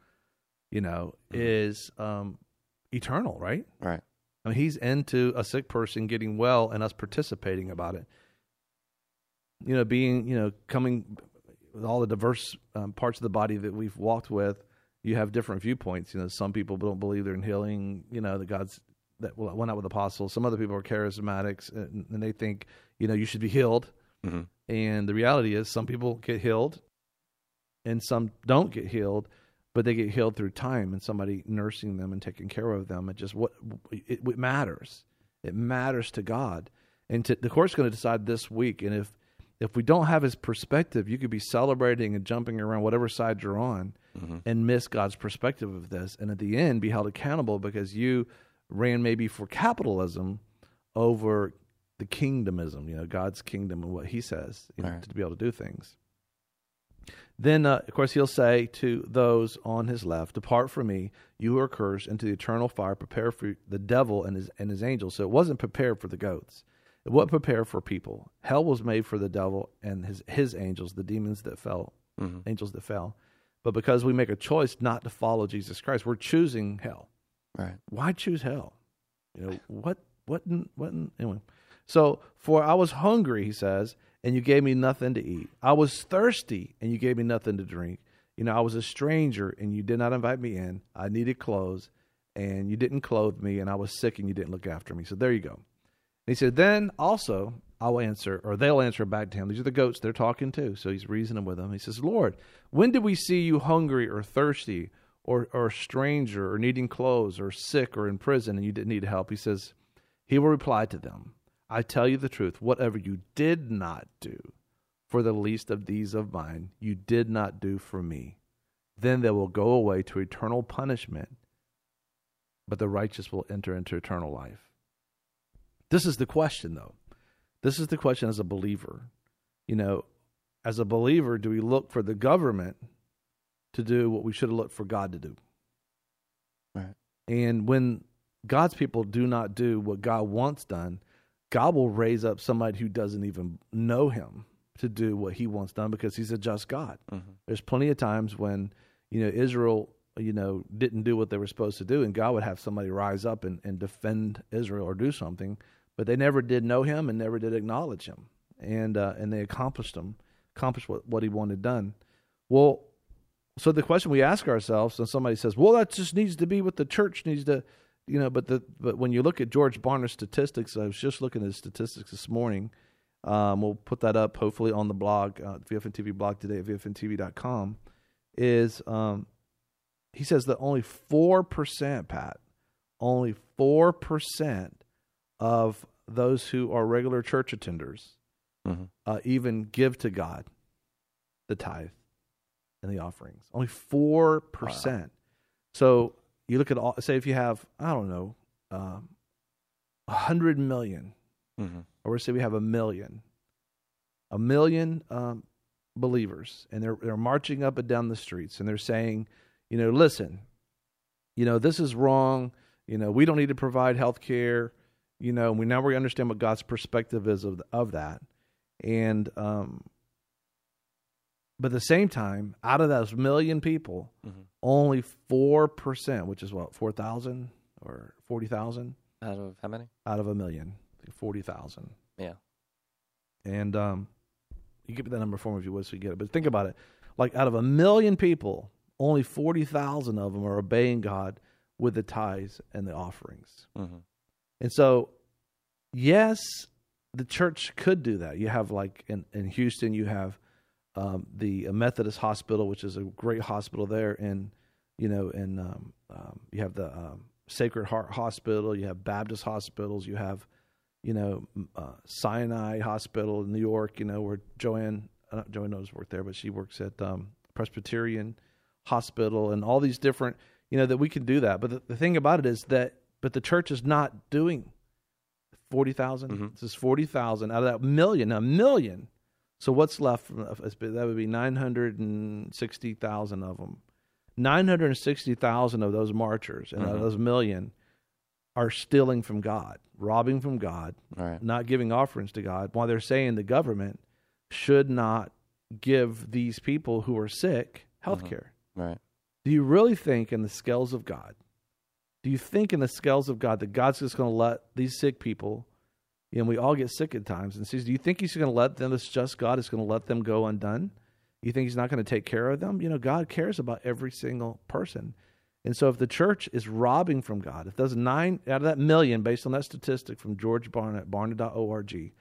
is eternal, right? Right. I mean, He's into a sick person getting well and us participating about it. Coming with all the diverse parts of the body that we've walked with, you have different viewpoints. Some people don't believe they're in healing, that went out with apostles. Some other people are charismatics, and they think, you should be healed. Mm-hmm. And the reality is some people get healed and some don't get healed, but they get healed through time and somebody nursing them and taking care of them. It matters. It matters to God. And the court's going to decide this week. And if we don't have His perspective, you could be celebrating and jumping around whatever side you're on and miss God's perspective of this. And at the end, be held accountable because you ran maybe for capitalism over the kingdomism, God's kingdom and what He says Right. to be able to do things. Then, of course, He'll say to those on His left, depart from me, you who are cursed, into the eternal fire, prepare for the devil and his angels. So it wasn't prepared for the goats. It wasn't prepared for people. Hell was made for the devil and his angels, the demons that fell, angels that fell. But because we make a choice not to follow Jesus Christ, we're choosing hell. Right. Why choose hell? Anyway. So, for I was hungry, he says, and you gave me nothing to eat. I was thirsty, and you gave me nothing to drink. I was a stranger, and you did not invite me in. I needed clothes, and you didn't clothe me, and I was sick, and you didn't look after me. So there you go. And he said, then also I'll answer, or they'll answer back to him. These are the goats they're talking to, so he's reasoning with them. He says, Lord, when did we see you hungry or thirsty or a stranger or needing clothes or sick or in prison and you didn't need help? He says, he will reply to them, I tell you the truth, whatever you did not do for the least of these of mine, you did not do for me. Then they will go away to eternal punishment, but the righteous will enter into eternal life. This is the question, though. This is the question as a believer. As a believer, do we look for the government to do what we should have looked for God to do? Right. And when God's people do not do what God wants done, God will raise up somebody who doesn't even know him to do what he wants done because he's a just God. Mm-hmm. There's plenty of times when, Israel, didn't do what they were supposed to do, and God would have somebody rise up and defend Israel or do something, but they never did know him and never did acknowledge him. And they accomplished what he wanted done. Well, so the question we ask ourselves, when somebody says, well, that just needs to be what the church needs to, but when you look at George Barna's statistics, I was just looking at his statistics this morning. We'll put that up hopefully on the blog, VFN TV blog today at VFNTV.com, is he says that only 4%, Pat, only 4% of those who are regular church attenders even give to God the tithe and the offerings. Only 4%. Wow. So you look at say if you have, I don't know, 100 million, or say we have 1 million, believers, and they're marching up and down the streets, and they're saying, listen, this is wrong. We don't need to provide health care. We understand what God's perspective is of that. And, but at the same time, out of those 1 million people, only 4%, which is what, 4,000 or 40,000? Out of how many? Out of 1 million, 40,000. Yeah. And you give me that number for me if you would, so you get it. But think about it. Like out of 1 million people, only 40,000 of them are obeying God with the tithes and the offerings. And so, yes, the church could do that. You have like in Houston, you have the Methodist Hospital, which is a great hospital there, and you have the Sacred Heart Hospital. You have Baptist hospitals. You have Sinai Hospital in New York. Where Joanne knows work there, but she works at Presbyterian Hospital, and all these different that we can do that. But the thing about it is that the church is not doing 40,000. This is 40,000 out of that 1 million. A million. So what's left? That would be 960,000 of them. 960,000 of those marchers and out of those 1 million are stealing from God, robbing from God, not giving offerings to God, while they're saying the government should not give these people who are sick health care. Right. Do you really think in the scales of God? Do you think in the scales of God that God's just going to let these sick people, we all get sick at times, and says, do you think he's going to let them, this just God is going to let them go undone? You think he's not going to take care of them? God cares about every single person. And so if the church is robbing from God, if there's 9 out of that 1 million, based on that statistic from George Barna at barna.org,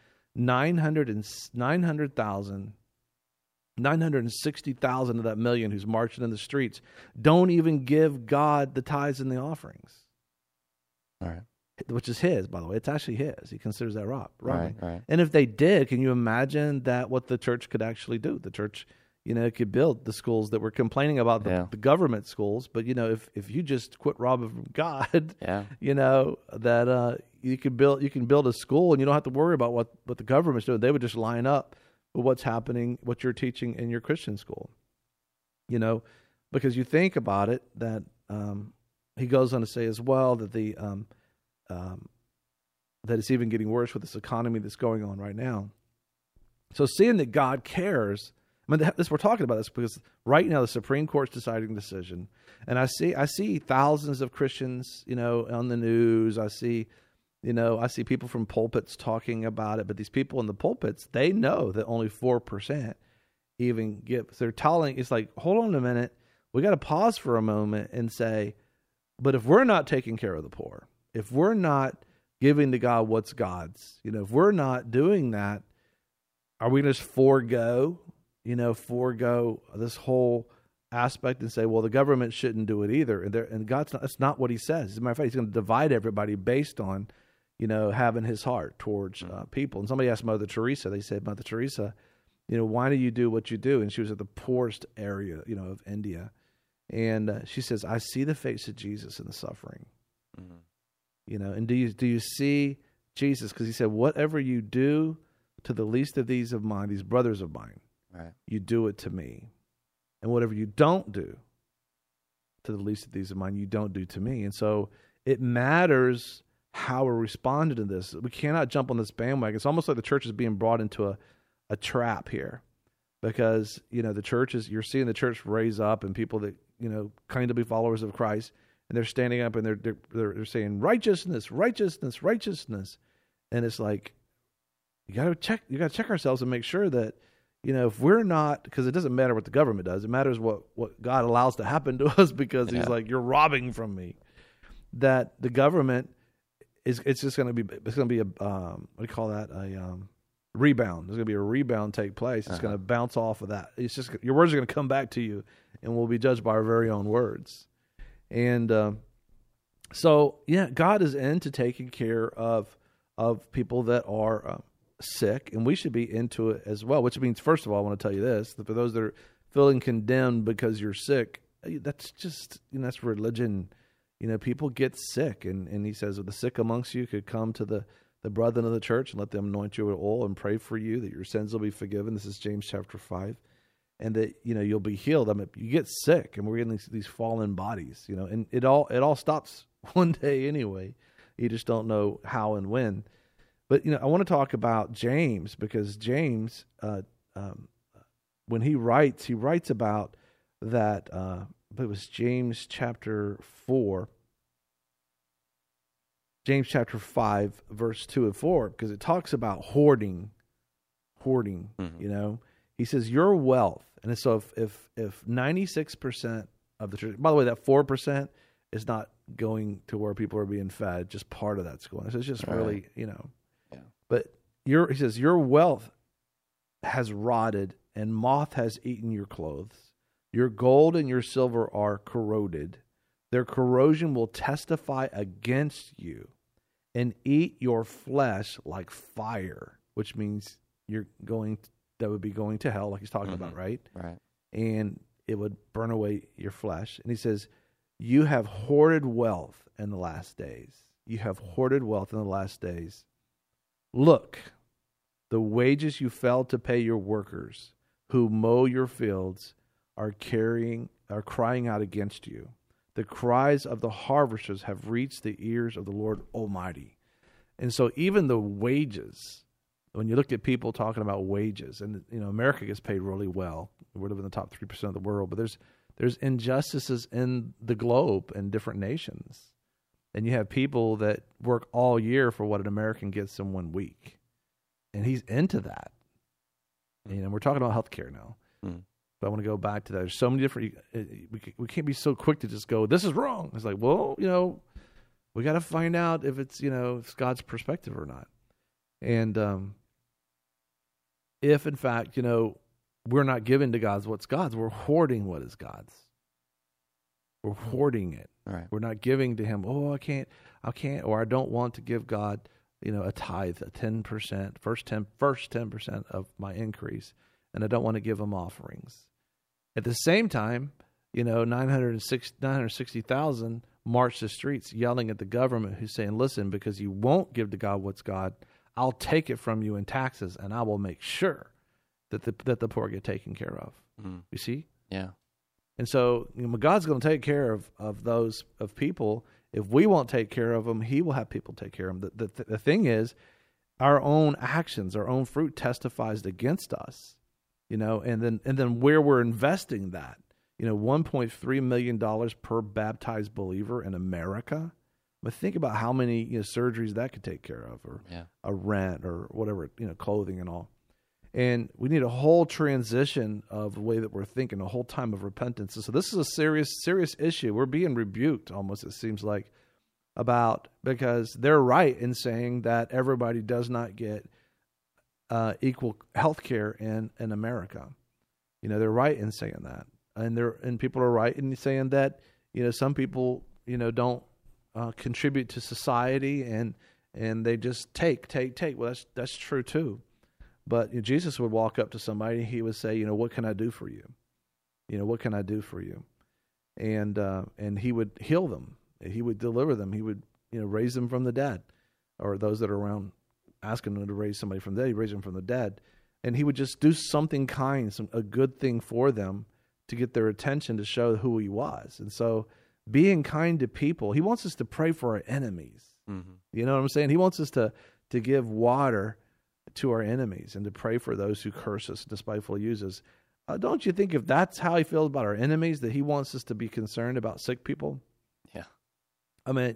960,000 of that 1 million who's marching in the streets don't even give God the tithes and the offerings. All right. Which is his, by the way. It's actually his. He considers that robbing. Right. And if they did, can you imagine what the church could actually do? The church, could build the schools that we're complaining about, the government schools. But, if you just quit robbing from God, that you can build a school and you don't have to worry about what the government's doing. They would just line up with what's happening, what you're teaching in your Christian school. Because you think about it, that he goes on to say as well that that it's even getting worse with this economy that's going on right now. So seeing that God cares, we're talking about this because right now the Supreme Court's deciding decision, and I see thousands of Christians, on the news. I see people from pulpits talking about it, but these people in the pulpits, they know that only 4% even give. So they're telling, it's like, hold on a minute, we got to pause for a moment and say, but if we're not taking care of the poor, if we're not giving to God what's God's, if we're not doing that, are we going to just forego this whole aspect and say, well, the government shouldn't do it either? And that's not what he says. As a matter of fact, he's going to divide everybody based on, having his heart towards people. And somebody asked Mother Teresa, they said, Mother Teresa, why do you do what you do? And she was at the poorest area, of India. And she says, I see the face of Jesus in the suffering. And do you see Jesus? Because he said, whatever you do to the least of these of mine, these brothers of mine, you do it to me. And whatever you don't do to the least of these of mine, you don't do to me. And so it matters how we're responding to this. We cannot jump on this bandwagon. It's almost like the church is being brought into a trap here, because the church is, you're seeing the church raise up and people that claim to be followers of Christ, and they're standing up and they're saying righteousness, righteousness, righteousness, and it's like you got to check ourselves and make sure that if we're not, because it doesn't matter what the government does, it matters what God allows to happen to us, because He's like, you're robbing from me. That the government it's going to be a what do you call that, a rebound. There's going to be a rebound take place. It's going to bounce off of that. It's just, your words are going to come back to you, and we'll be judged by our very own words. And so God is into taking care of people that are sick, and we should be into it as well. Which means, first of all, I want to tell you this: that for those that are feeling condemned because you're sick, that's just that's religion. People get sick, and he says, the sick amongst you could come to the brethren of the church and let them anoint you with oil and pray for you that your sins will be forgiven. This is James chapter 5. And that, you'll be healed. I mean, you get sick, and we're getting these fallen bodies, and it all stops one day anyway. You just don't know how and when. But, I want to talk about James, because James, when he writes about that, it was James chapter 4, James chapter 5, verse 2 and 4, because it talks about hoarding. He says, your wealth. And so if 96% of the church, by the way, that 4% is not going to where people are being fed, just part of that's going. So it's just really, Yeah. But he says, your wealth has rotted and moth has eaten your clothes. Your gold and your silver are corroded. Their corrosion will testify against you and eat your flesh like fire, which means that would be going to hell, like he's talking about, right? Right. And it would burn away your flesh. And he says, you have hoarded wealth in the last days. You have hoarded wealth in the last days. Look, the wages you failed to pay your workers who mow your fields are crying out against you. The cries of the harvesters have reached the ears of the Lord Almighty. And so even the wages, when you look at people talking about wages, and America gets paid really well. We live in the top 3% of the world, but there's injustices in the globe in different nations. And you have people that work all year for what an American gets in 1 week. And he's into that. We're talking about healthcare now. But I want to go back to that. There's so many different. We can't be so quick to just go, this is wrong. It's like, well, we got to find out if it's if it's God's perspective or not. And if in fact we're not giving to God's what's God's, we're hoarding what is God's. We're hoarding it. Right. We're not giving to Him. Oh, I can't, or I don't want to give God a tithe, a 10%, first 10% of my increase, and I don't want to give Him offerings. At the same time, 960,000 march the streets yelling at the government, who's saying, listen, because you won't give to God what's God, I'll take it from you in taxes, and I will make sure that the poor get taken care of. You see? Yeah. And so God's going to take care of those of people. If we won't take care of them, He will have people take care of them. The thing is, our own actions, our own fruit testifies against us. And then where we're investing that, $1.3 million per baptized believer in America. But think about how many surgeries that could take care of, or a rent, or whatever, clothing and all. And we need a whole transition of the way that we're thinking, a whole time of repentance. And so this is a serious issue. We're being rebuked, almost, it seems like, because they're right in saying that everybody does not get equal health care in America. They're right in saying that. And people are right in saying that, some people, don't contribute to society, and they just take. Well, that's true too. But Jesus would walk up to somebody, He would say, what can I do for you? What can I do for you? And He would heal them. He would deliver them. He would, raise them from the dead, or those that are around asking them to raise somebody from the dead. He'd raise them from the dead. And He would just do something kind, a good thing for them to get their attention, to show who He was. And so being kind to people, He wants us to pray for our enemies. Mm-hmm. You know what I'm saying? He wants us to give water to our enemies and to pray for those who curse us, despitefully use us. Don't you think if that's how he feels about our enemies, that he wants us to be concerned about sick people? Yeah. I mean,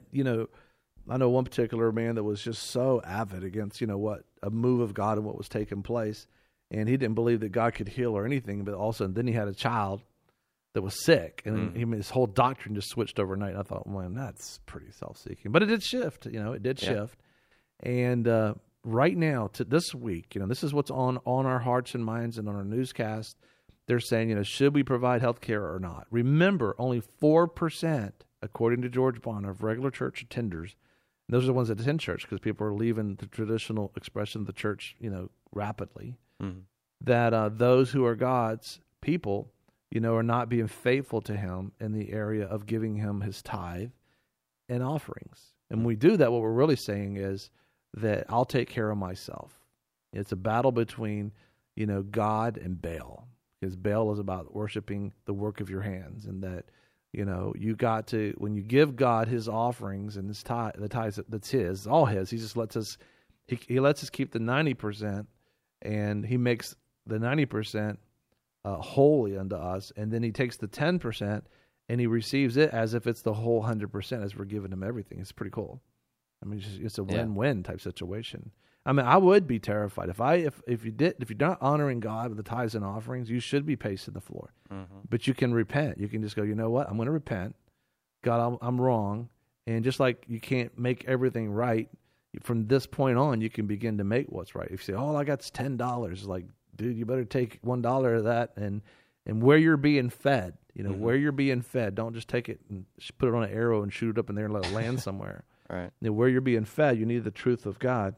I know one particular man that was just so avid against, what a move of God and what was taking place. And he didn't believe that God could heal or anything. But all of a sudden, then he had a child that was sick. And his whole doctrine just switched overnight. I thought, man, that's pretty self-seeking. But it did shift. It did shift. And right now, to this week, this is what's on our hearts and minds and on our newscast. They're saying, should we provide health care or not? Remember, only 4%, according to George Bonner, of regular church attenders, and those are the ones that attend church because people are leaving the traditional expression of the church, rapidly, that those who are God's people, are not being faithful to him in the area of giving him his tithe and offerings. And when we do that, what we're really saying is that I'll take care of myself. It's a battle between, God and Baal. Because Baal is about worshiping the work of your hands, and that, you got to, when you give God his offerings and his the tithes that's his, all his, he just lets us, he lets us keep the 90%, and he makes the 90% holy unto us, and then he takes the 10% and he receives it as if it's the whole 100%, as we're giving him everything. It's pretty cool. I mean, it's a win-win type situation. I mean, I would be terrified if you're not honoring God with the tithes and offerings, you should be pacing the floor. Mm-hmm. But you can repent. You can just go, you know what? I'm going to repent. God, I'm wrong. And just like you can't make everything right, from this point on, you can begin to make what's right. If you say, all I got's $10, it's like, dude, you better take $1 of that and where you're being fed. Where you're being fed. Don't just take it and put it on an arrow and shoot it up in there and let it land somewhere. Right. Where you're being fed, you need the truth of God.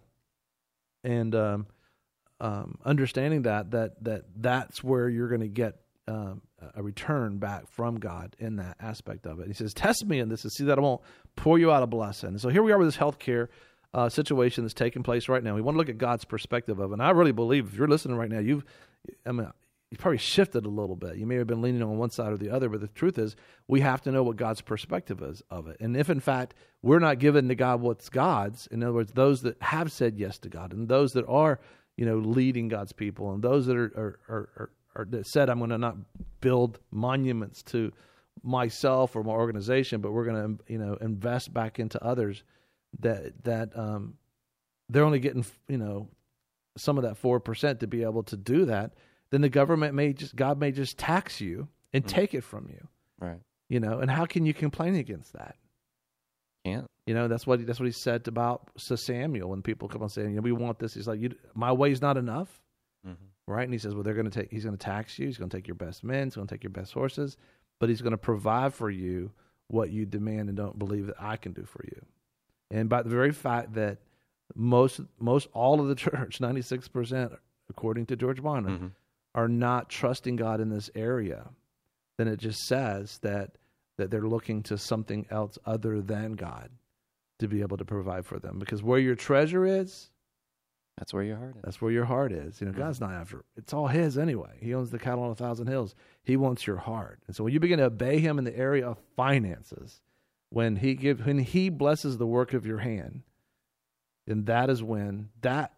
And understanding that's where you're going to get a return back from God in that aspect of it. He says, test me in this and see that I won't pour you out a blessing. And so here we are with this healthcare situation that's taking place right now. We want to look at God's perspective of it. And I really believe if you're listening right now, you've probably shifted a little bit. You may have been leaning on one side or the other, but the truth is we have to know what God's perspective is of it. And if, in fact, we're not giving to God what's God's, in other words, those that have said yes to God and those that are, leading God's people and those that are that said, I'm going to not build monuments to myself or my organization, but we're going to, invest back into others, that they're only getting, some of that 4% to be able to do that. Then the government God may just tax you and take it from you. Right. And how can you complain against that? Can't. That's what he said about Samuel when people come on saying, we want this. He's like, my way's not enough. Mm-hmm. Right. And he says, well, he's going to tax you. He's going to take your best men. He's going to take your best horses, but he's going to provide for you what you demand and don't believe that I can do for you. And by the very fact that most all of the church, 96%, according to George Bonner, mm-hmm. are not trusting God in this area, then it just says that they're looking to something else other than God to be able to provide for them. Because where your treasure is, that's where your heart is. That's where your heart is. God's not after it. It's all his anyway. He owns the cattle on 1,000 hills. He wants your heart. And so when you begin to obey him in the area of finances, when he blesses the work of your hand, then that is when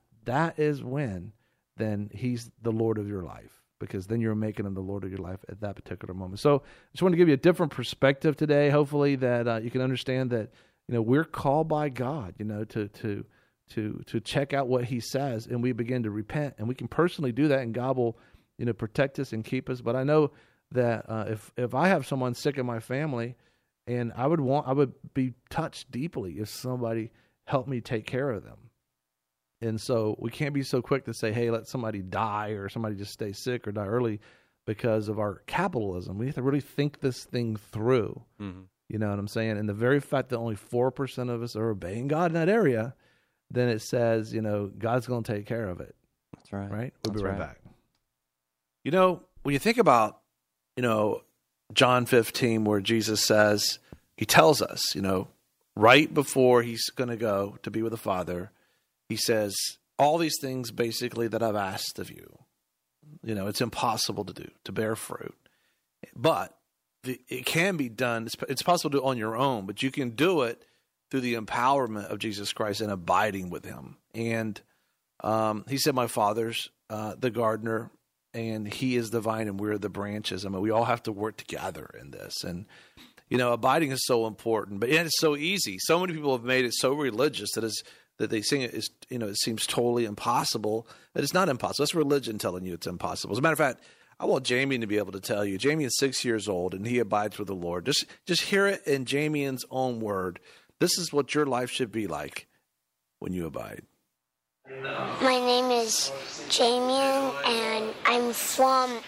then he's the Lord of your life, because then you're making him the Lord of your life at that particular moment. So I just want to give you a different perspective today, hopefully that you can understand that, we're called by God, to check out what he says, and we begin to repent, and we can personally do that, and God will, protect us and keep us. But I know that if I have someone sick in my family, and I would be touched deeply if somebody helped me take care of them. And so we can't be so quick to say, hey, let somebody die or somebody just stay sick or die early because of our capitalism. We have to really think this thing through. Mm-hmm. You know what I'm saying? And the very fact that only 4% of us are obeying God in that area, then it says, God's going to take care of it. That's right. Right? We'll be right back. When you think about, John 15, where Jesus says, he tells us, right before he's going to go to be with the Father, he says, all these things basically that I've asked of you, it's impossible to do, to bear fruit. But it can be done. It's possible to do it on your own, but you can do it through the empowerment of Jesus Christ and abiding with him. And he said, my Father's the gardener, and he is the vine, and we're the branches. I mean, we all have to work together in this. And, abiding is so important, but it's so easy. So many people have made it so religious that they think it seems totally impossible, but it's not impossible. That's religion telling you it's impossible. As a matter of fact, I want Jamie to be able to tell you. Jamie is 6 years old, and he abides with the Lord. Just hear it in Jamie's own word. This is what your life should be like when you abide. My name is Jamie, and I'm from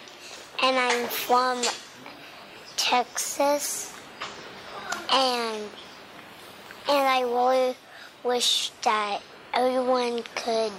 Texas, and I really wish that everyone could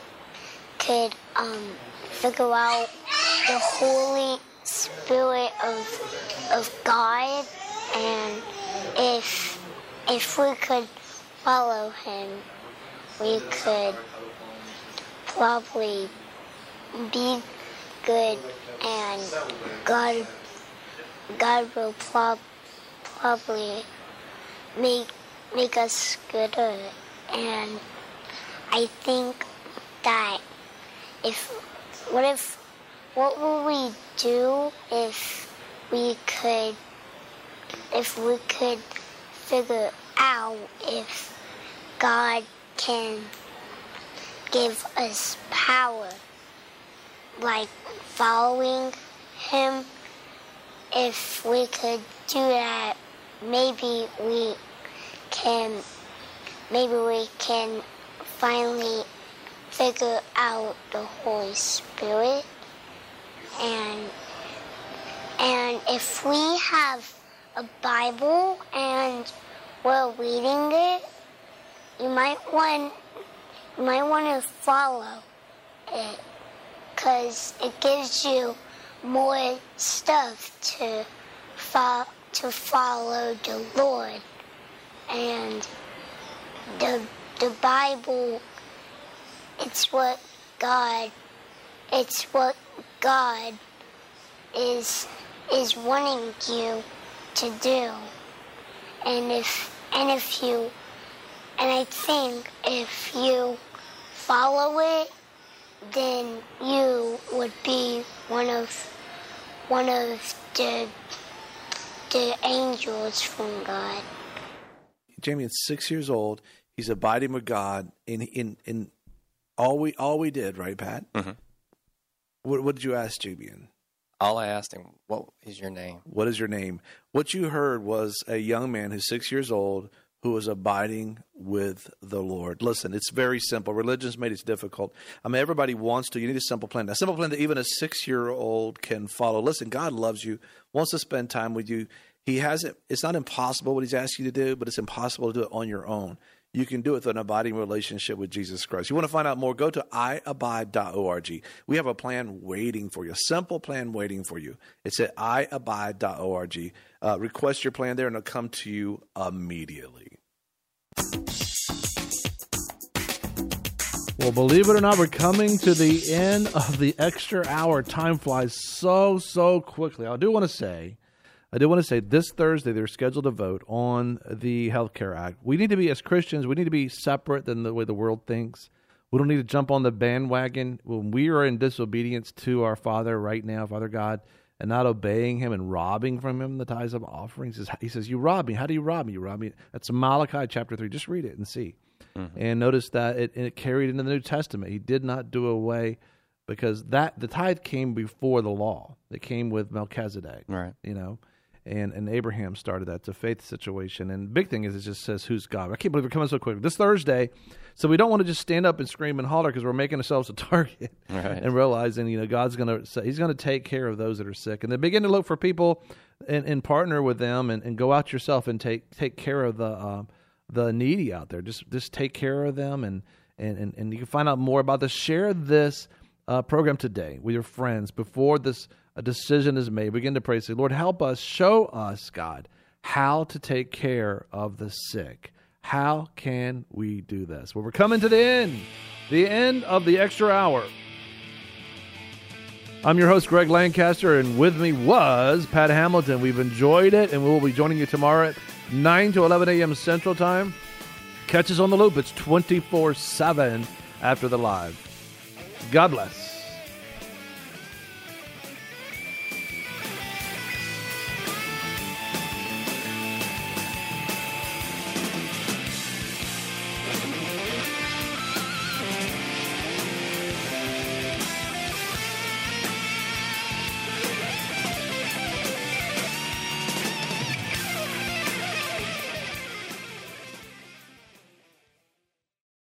figure out the Holy Spirit of God, and if we could follow him, we could probably be good, and God will probably make us gooder. And I think that what would we do if we could figure out if God can give us power, like following him? If we could do that, maybe we can finally figure out the Holy Spirit. And if we have a Bible and we're reading it, you might want to follow it, because it gives you more stuff to follow the Lord. And the Bible, it's what God is wanting you to do. And I think if you follow it, then you would be one of the angels from God. Jamie is 6 years old. He's abiding with God in all we did, right, Pat? Mm-hmm. What did you ask Jamie? All I asked him, what is your name? What is your name? What you heard was a young man who's 6 years old who is abiding with the Lord. Listen, it's very simple. Religion's made it difficult. I mean, everybody wants to. You need a simple plan. A simple plan that even a 6-year-old can follow. Listen, God loves you, wants to spend time with you. He hasn't. It's not impossible what he's asked you to do, but it's impossible to do it on your own. You can do it through an abiding relationship with Jesus Christ. You want to find out more, go to iabide.org. We have a plan waiting for you, a simple plan waiting for you. It's at iabide.org. Request your plan there, and it'll come to you immediately. Well, believe it or not, we're coming to the end of the extra hour. Time flies so quickly. I do want to say this Thursday they're scheduled to vote on the Health Care Act. We need to be, as Christians, we need to be separate than the way the world thinks. We don't need to jump on the bandwagon. When we are in disobedience to our Father right now, Father God, and not obeying him and robbing from him the tithes of offerings, he says, you rob me. How do you rob me? You rob me. That's Malachi chapter 3. Just read it and see. Mm-hmm. And notice that it carried into the New Testament. He did not do away, because the tithe came before the law. It came with Melchizedek. Right. And Abraham started that. It's a faith situation. And the big thing is it just says, who's God? I can't believe we're coming so quick. This Thursday, so we don't want to just stand up and scream and holler because we're making ourselves a target. Right. And realizing, God's going to, he's going to take care of those that are sick. And then begin to look for people and partner with them and go out yourself and take care of the needy out there. Just take care of them. And you can find out more about this. Share this program today with your friends before a decision is made. Begin to pray. Say, Lord, help us, show us, God, how to take care of the sick. How can we do this? Well, we're coming to the end of the extra hour. I'm your host, Greg Lancaster, and with me was Pat Hamilton. We've enjoyed it, and we will be joining you tomorrow at 9 to 11 a.m. Central Time. Catch us on the loop. It's 24/7 after the live. God bless.